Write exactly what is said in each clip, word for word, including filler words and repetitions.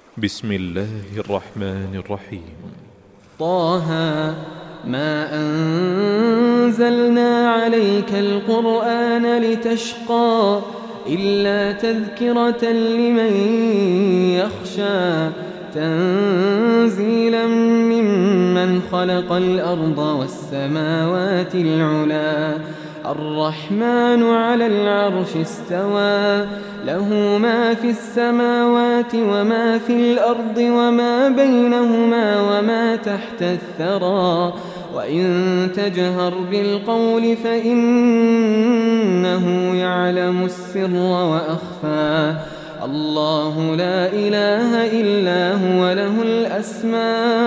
بسم الله الرحمن الرحيم. طه ما أنزلنا عليك القرآن لتشقى إلا تذكرة لمن يخشى تنزيلا ممن خلق الأرض والسماوات العلا الرحمن على العرش استوى له ما في السماوات وما في الأرض وما بينهما وما تحت الثرى وإن تجهر بالقول فإنه يعلم السر وأخفى الله لا إله إلا هو له الأسماء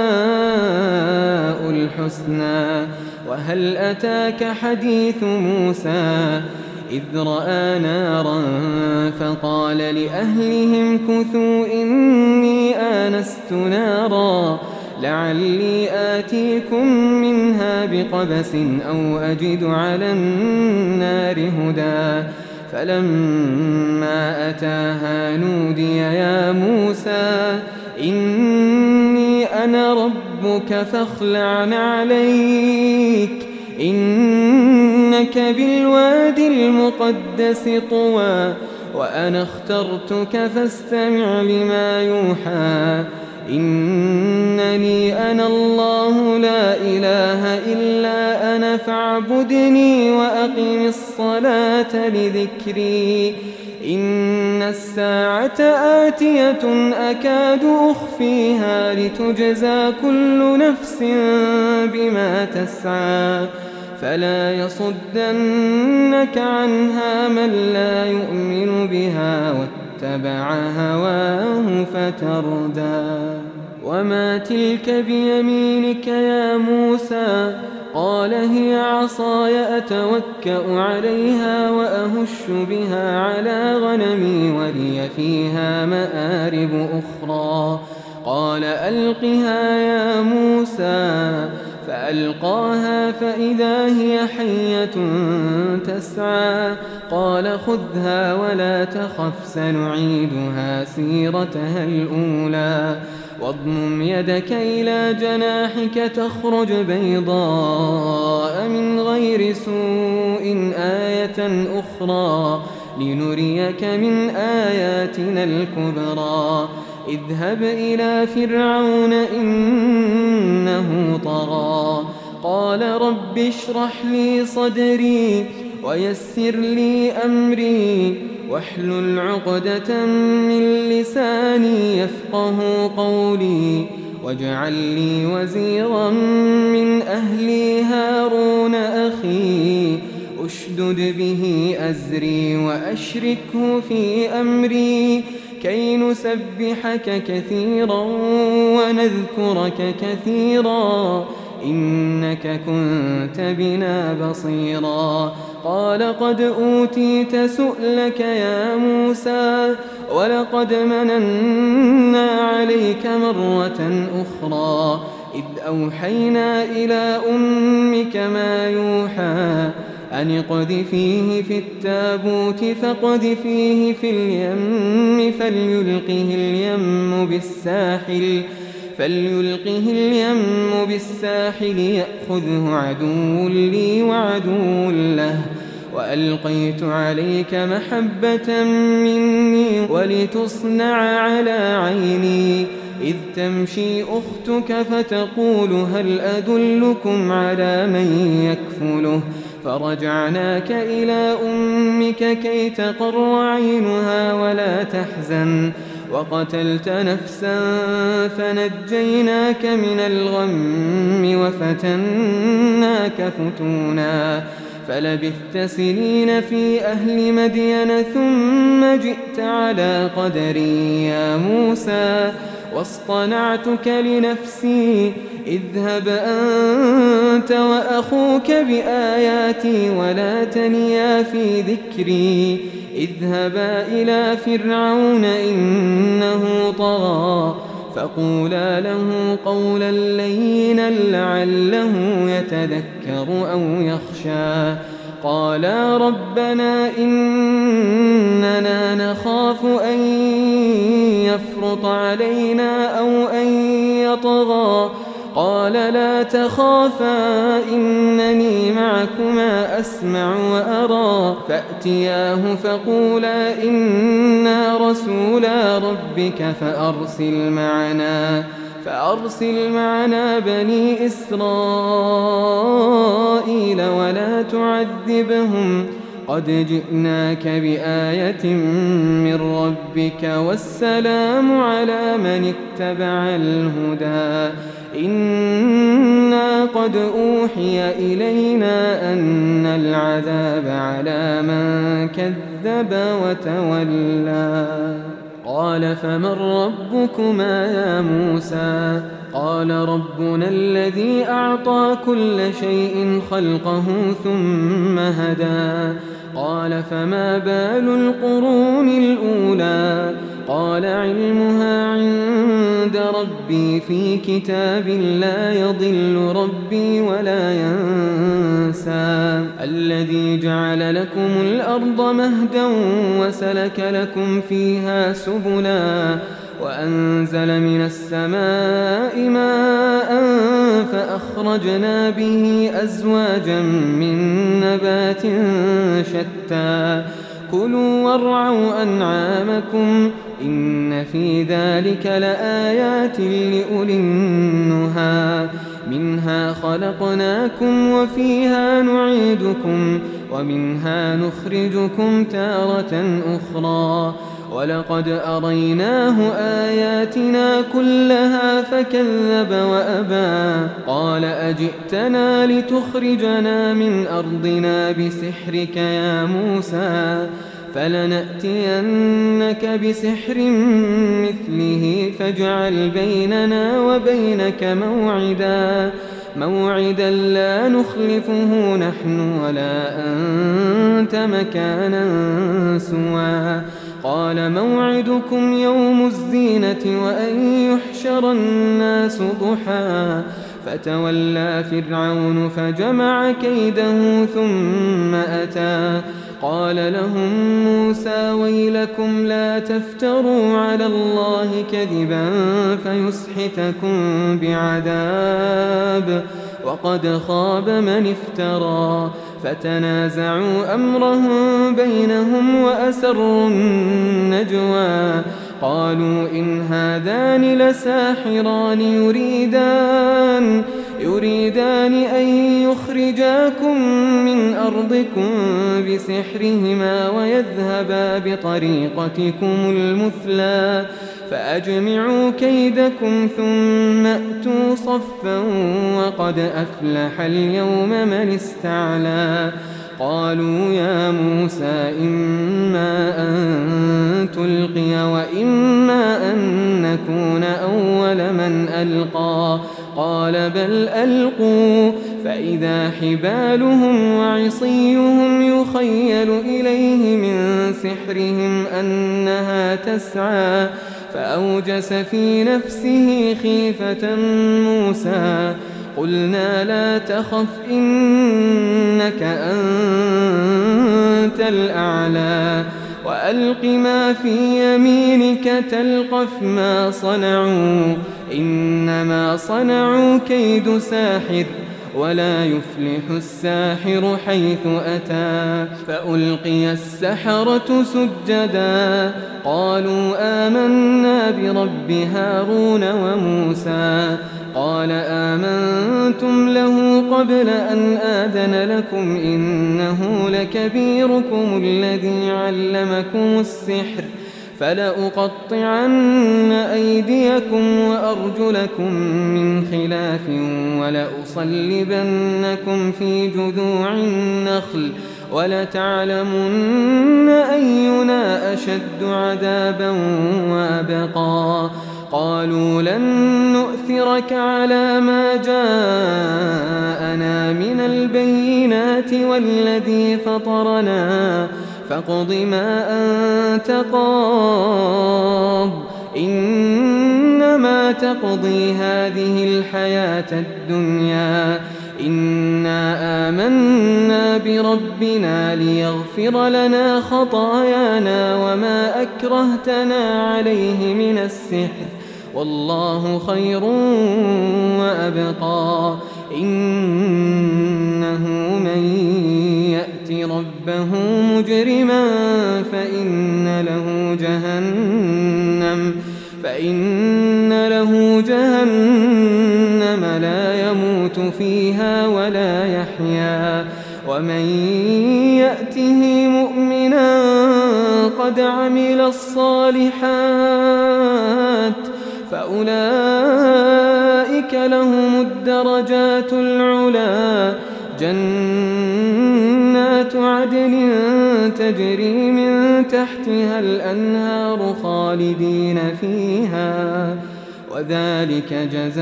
الحسنى وهل أتاك حديث موسى إذ رأى نارا فقال لأهلهم كثوا إني آنست نارا لعلي آتيكم منها بقبس أو أجد على النار هدى فلما أتاها نودي يا موسى إني أنا ربك فاخلع نعليك إنك بالواد المقدس طوى وأنا اخترتك فاستمع لما يوحى إنني أنا الله لا إله إلا أنا فاعبدني وأقم الصلاة لذكري إن الساعة آتية أكاد أخفيها لتجزى كل نفس بما تسعى فلا يصدنك عنها من لا يؤمن بها واتبع هواه فتردى وما تلك بيمينك يا موسى قال هي عصاي أتوكأ عليها وأهش بها على غنمي ولي فيها مآرب أخرى قال ألقها يا موسى فألقاها فإذا هي حية تسعى قال خذها ولا تخف سنعيدها سيرتها الأولى واضمم يدك إلى جناحك تخرج بيضاء من غير سوء آية أخرى لنريك من آياتنا الكبرى اذهب إلى فرعون إنه طغى قال رب اشرح لي صدري ويسر لي أمري واحلل عقدة من لساني يفقه قولي واجعل لي وزيرا من أهلي هارون أخي أشدد به أزري وأشركه في أمري كي نسبحك كثيرا ونذكرك كثيرا إنك كنت بنا بصيرا قال قد أوتيت سؤلك يا موسى ولقد مننا عليك مرة أخرى إذ أوحينا إلى أمك ما يوحى أن اقذفيه في التابوت فاقذفيه في اليم فليلقه اليم بالساحل فليلقه اليم بالساحل يأخذه عدو لي وعدو له وألقيت عليك محبة مني ولتصنع على عيني إذ تمشي أختك فتقول هل أدلكم على من يكفله فرجعناك إلى أمك كي تقر عينها ولا تحزن وقتلت نفسا فنجيناك من الغم وفتناك فتونا فلبثت سنين في أهل مدين ثم جئت على قدري يا موسى واصطنعتك لنفسي اذهب أنت وأخوك بآياتي ولا تنيا في ذكري اذهبا إلى فرعون إنه طغى فقولا له قولا لينا لعله يتذكر أو يخشى قالا ربنا إننا نخاف أن يفرط يفرط علينا أو أن يطغى قال لا تخافا إنني معكما أسمع وأرى فأتياه فقولا إنا رسولا ربك فأرسل معنا فأرسل معنا بني إسرائيل ولا تعذبهم قد جئناك بآية من ربك والسلام على من اتبع الهدى إنا قد أوحي إلينا أن العذاب على من كذب وتولى قال فمن ربكما يا موسى قال ربنا الذي أعطى كل شيء خلقه ثم هدى قال فما بال القرون الأولى قال علمها عند ربي في كتاب لا يضل ربي ولا ينسى الذي جعل لكم الأرض مهدا وسلك لكم فيها سبلا وأنزل من السماء ماء فأخرجنا به أزواجا من نبات شتى كلوا وارعوا أنعامكم إن في ذلك لآيات لأولي النهى منها خلقناكم وفيها نعيدكم ومنها نخرجكم تارة أخرى ولقد أريناه آياتنا كلها فكذب وأبى قال أجئتنا لتخرجنا من أرضنا بسحرك يا موسى فلنأتينك بسحر مثله فاجعل بيننا وبينك موعدا موعدا لا نخلفه نحن ولا أنت مكانا سوى قال موعدكم يوم الزينة وأن يحشر الناس ضحى فتولى فرعون فجمع كيده ثم أتى قال لهم موسى ويلكم لا تفتروا على الله كذبا فيسحتكم بعذاب وقد خاب من افترى فتنازعوا أمرهم بينهم وأسروا النجوى قالوا إن هذان لساحران يريدان يريدان أن يخرجاكم من أرضكم بسحرهما ويذهبا بطريقتكم المثلى فأجمعوا كيدكم ثم أتوا صفا وقد أفلح اليوم من استعلى قالوا يا موسى إما أن تلقي وإما أن نكون أول من ألقى قال بل ألقوا فإذا حبالهم وعصيهم يخيل إليه من سحرهم أنها تسعى فأوجس في نفسه خيفة موسى قلنا لا تخف إنك أنت الأعلى وألق ما في يمينك تلقف ما صنعوا إنما صنعوا كيد ساحر ولا يفلح الساحر حيث أتى فألقي السحرة سجدا قالوا آمنا برب هارون وموسى قال آمنتم له قبل أن آذن لكم إنه لكبيركم الذي علمكم السحر فلأقطعن أيديكم وأرجلكم من خلاف ولأصلبنكم في جذوع النخل ولتعلمن أينا أشد عذابا وأبقى قالوا لن نؤثرك على ما جاءنا من البينات والذي فطرنا فاقض ما أنت قاض إنما تقضي هذه الحياة الدنيا إنا آمنا بربنا ليغفر لنا خطايانا وما أكرهتنا عليه من السحر والله خير وأبقى. إنه من يأت ربه مجرما فإن له جهنم فإن له جهنم لا يموت فيها ولا يحيا. ومن يأته مؤمنا قد عمل الصالحات فأولئك لهم الدرجات العلى جنات عدن تجري من تحتها الأنهار خالدين فيها وذلك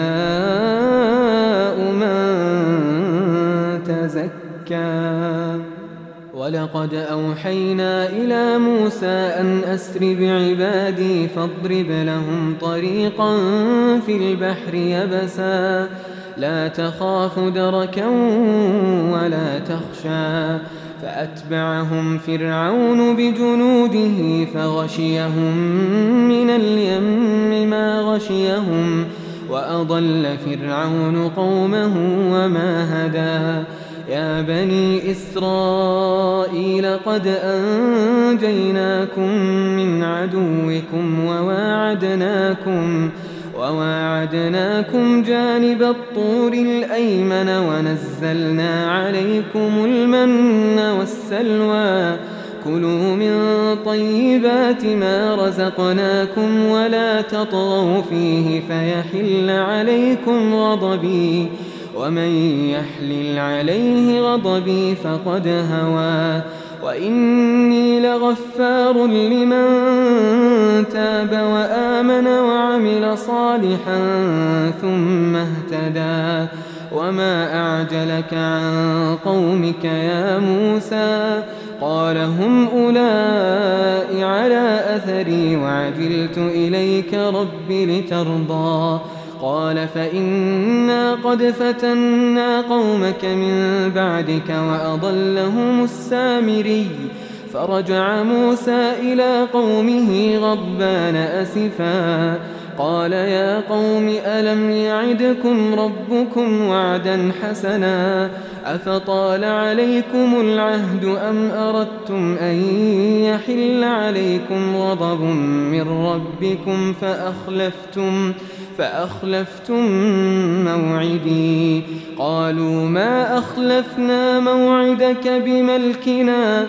جزاء من تزكى. ولقد أوحينا إلى موسى أن أسر بعبادي فاضرب لهم طريقا في البحر يبسا لا تخاف دركا ولا تخشى. فأتبعهم فرعون بجنوده فغشيهم من اليم ما غشيهم وأضل فرعون قومه وما هدى. يا بني إسرائيل قد أنجيناكم من عدوكم وواعدناكم وواعدناكم جانب الطور الأيمن ونزلنا عليكم المن والسلوى. كلوا من طيبات ما رزقناكم ولا تطغوا فيه فيحل عليكم غضبي ومن يحلل عليه غضبي فقد هوى. وإني لغفار لمن تاب وآمن وعمل صالحا ثم اهتدى. وما أعجلك عن قومك يا موسى قال هم أولئك على أثري وعجلت إليك رب لترضى. قال فإنا قد فتنا قومك من بعدك وأضلهم السامري. فرجع موسى إلى قومه غضبان أسفا قال يا قوم ألم يعدكم ربكم وعدا حسنا أفطال عليكم العهد أم أردتم أن يحل عليكم غضب من ربكم فأخلفتم فأخلفتم موعدي. قالوا ما أخلفنا موعدك بملكنا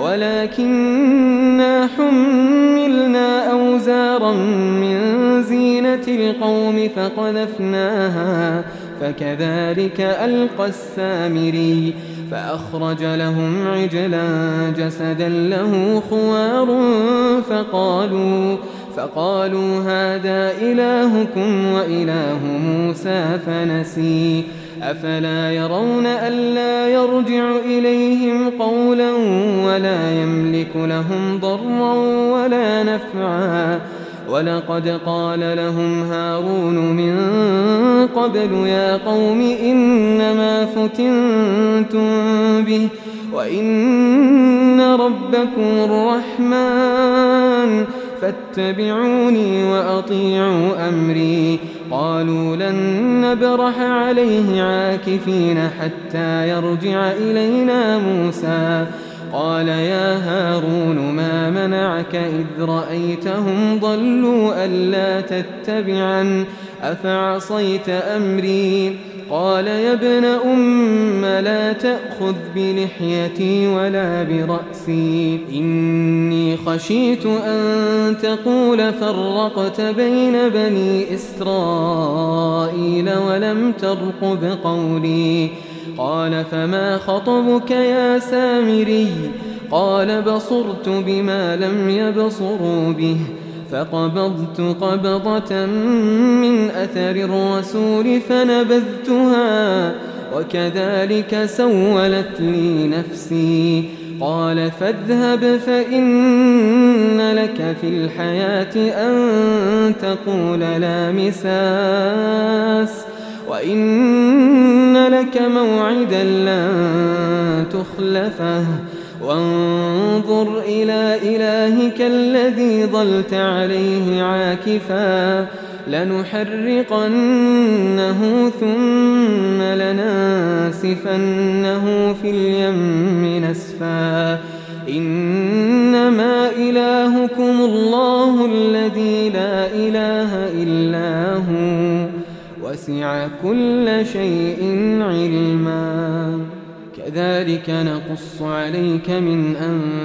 ولكننا حملنا أوزارا من زينة القوم فقذفناها فكذلك ألقى السامري. فأخرج لهم عجلا جسدا له خوار فقالوا فقالوا هذا إلهكم وإله موسى فنسي. أفلا يرون ألا يرجع إليهم قولا ولا يملك لهم ضرا ولا نفعا. ولقد قال لهم هارون من قبل يا قوم إنما فتنتم به وإن ربكم الرحمن فاتبعوني وأطيعوا أمري. قالوا لن نبرح عليه عاكفين حتى يرجع إلينا موسى. قال يا هارون ما منعك إذ رأيتهم ضلوا ألا تتبعا أفعصيت أمري. قال يا ابن أم لا تأخذ بلحيتي ولا برأسي إني خشيت أن تقول فرقت بين بني إسرائيل ولم ترقب قولي. قال فما خطبك يا سامري قال بصرت بما لم يبصروا به فقبضت قبضة من أثر الرسول فنبذتها وكذلك سولت لي نفسي. قال فاذهب فإن لك في الحياة أن تقول لا مساس وإن لك موعدا لن تخلفه وانظر إلى إلهك الذي ظلت عليه عاكفا لنحرقنه ثم لننسفنه في اليم نسفا إنما إلهكم الله الذي لا إله إلا هو وسع كل شيء علما كذلك نقص عليك من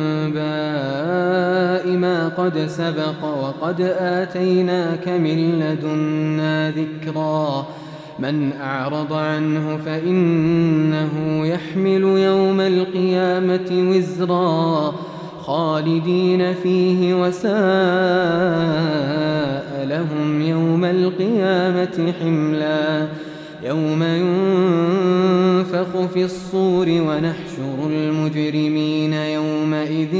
أنباء ما قد سبق وقد آتيناك من لدنا ذكرا من أعرض عنه فإنه يحمل يوم القيامة وزرا خالدين فيه وساء لهم يوم القيامة حملا يوم ينفخ في الصور ونحشر المجرمين يومئذ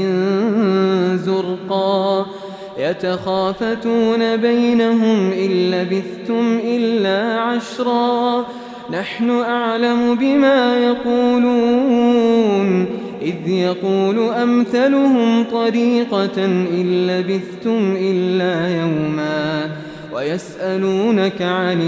زرقا يتخافتون بينهم إن لبثتم إلا عشرا نحن أعلم بما يقولون إذ يقول أمثلهم طريقة إن لبثتم إلا يوما ويسألونك عن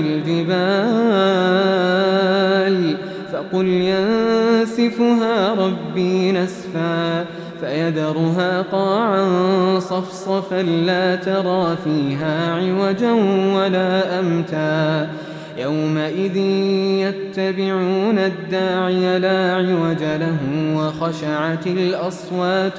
الجبال فقل ينسفها ربي نسفا فيذرها قاعا صفصفا لا ترى فيها عوجا ولا أمتا يومئذ يتبعون الداعي لا عوج له وخشعت الأصوات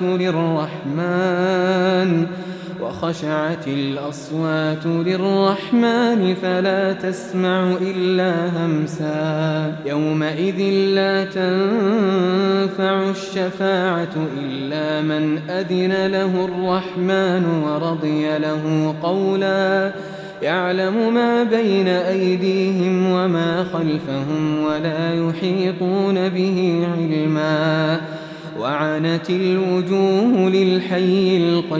للرحمن وخشعت الأصوات للرحمن فلا تسمع إلا همسا يومئذ لا تنفع الشفاعة إلا من أذن له الرحمن ورضي له قولا يعلم ما بين أيديهم وما خلفهم ولا يحيطون به علما وعنت الوجوه للحي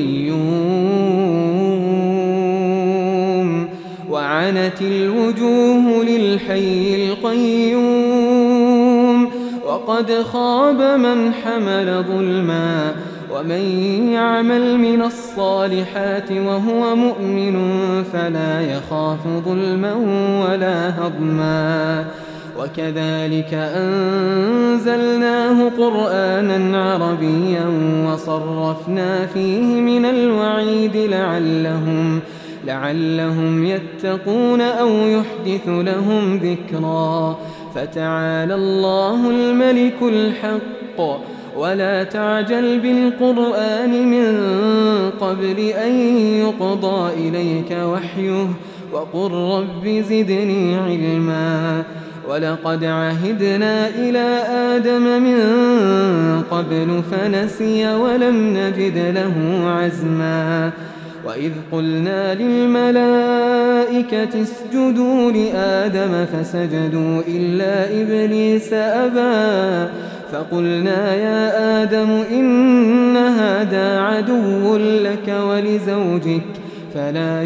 القيوم وعنت الوجوه للحي القيوم وقد خاب من حمل ظلما ومن يعمل من الصالحات وهو مؤمن فلا يخاف ظلما ولا هضما وكذلك أنزلناه قرآنا عربيا وصرفنا فيه من الوعيد لعلهم لعلهم يتقون أو يحدث لهم ذكرا فتعالى الله الملك الحق ولا تعجل بالقرآن من قبل أن يقضى إليك وحيه وقل رب زدني علما ولقد عهدنا إلى آدم من قبل فنسي ولم نجد له عزما وإذ قلنا للملائكة اسجدوا لآدم فسجدوا إلا إبليس أبى فقلنا يا آدم إن هذا عدو لك ولزوجك فلا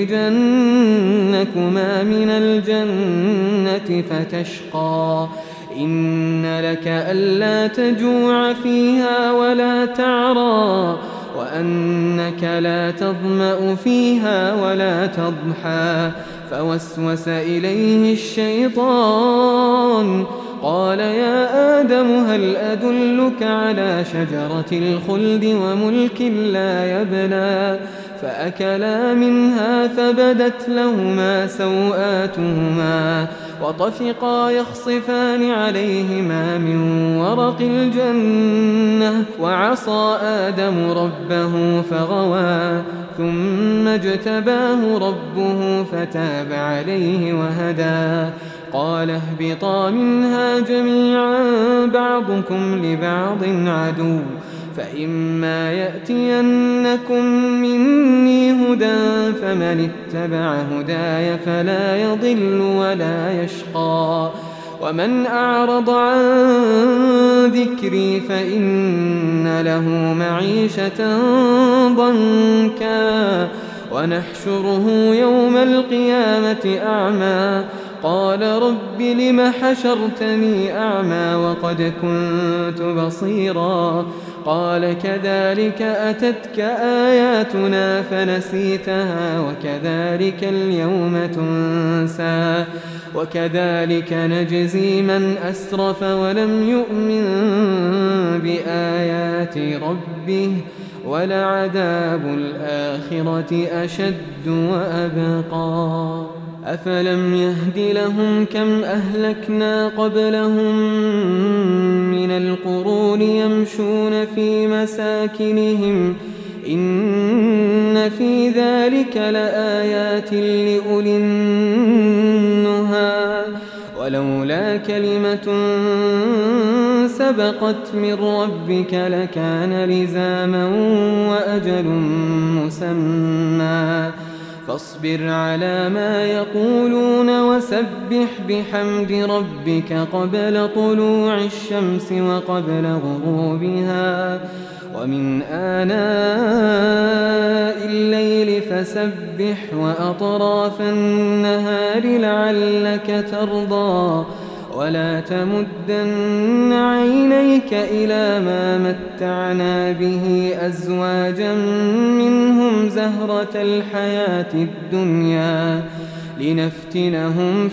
يخرجنكما من الجنة فتشقى إن لك ألا تجوع فيها ولا تعرى وأنك لا تظمأ فيها ولا تضحى فوسوس إليه الشيطان قال يا آدم هل أدلك على شجرة الخلد وملك لا يبلى فأكلا منها فبدت لهما سوآتهما وطفقا يخصفان عليهما من ورق الجنة وعصى آدم ربه فغوى ثم اجتباه ربه فتاب عليه وهدى قال اهبطا منها جميعا بعضكم لبعض عدو فإما يأتينكم مني هدى فمن اتبع هداي فلا يضل ولا يشقى ومن أعرض عن ذكري فإن له معيشة ضنكا ونحشره يوم القيامة أعمى قال رب لم حشرتني أعمى وقد كنت بصيرا قال كذلك أتتك آياتنا فنسيتها وكذلك اليوم تنسى وكذلك نجزي من أسرف ولم يؤمن بآيات ربه ولعذاب الآخرة أشد وأبقى أفلم يهد لهم كم أهلكنا قبلهم من القرون يمشون في مساكنهم إن في ذلك لآيات لأولي النهى ولولا كلمة سبقت من ربك لكان لزاما وأجل مسمى فاصبر على ما يقولون وسبح بحمد ربك قبل طلوع الشمس وقبل غروبها ومن آناء الليل فسبح وأطراف النهار لعلك ترضى ولا تمدن عينيك إلى ما متعنا به أزواجا منهم زهرة الحياة الدنيا لنفتنهم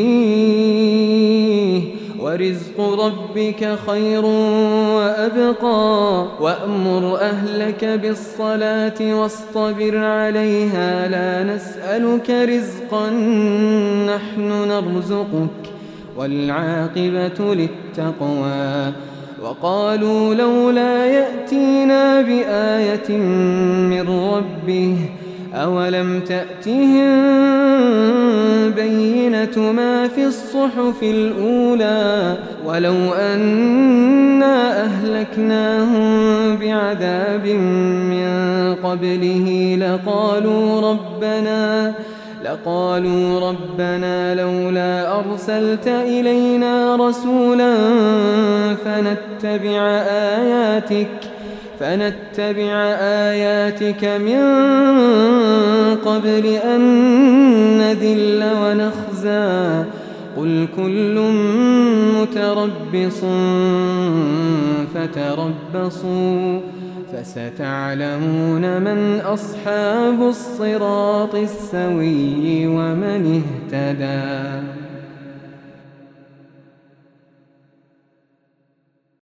فيه ورزق ربك خير وأبقى وأمر أهلك بالصلاة واصطبر عليها لا نسألك رزقا نحن نرزقك والعاقبة للتقوى وقالوا لولا يأتينا بآية من ربه أولم تأتهم بينة ما في الصحف الأولى ولو أنا أهلكناهم بعذاب من قبله لقالوا ربنا لقالوا ربنا لولا أرسلت إلينا رسولا فنتبع آياتك فنتبع آياتك من قبل أن نذل ونخزى قل كل متربص فتربصوا فستعلمون من أصحاب الصراط السوي ومن اهتدى.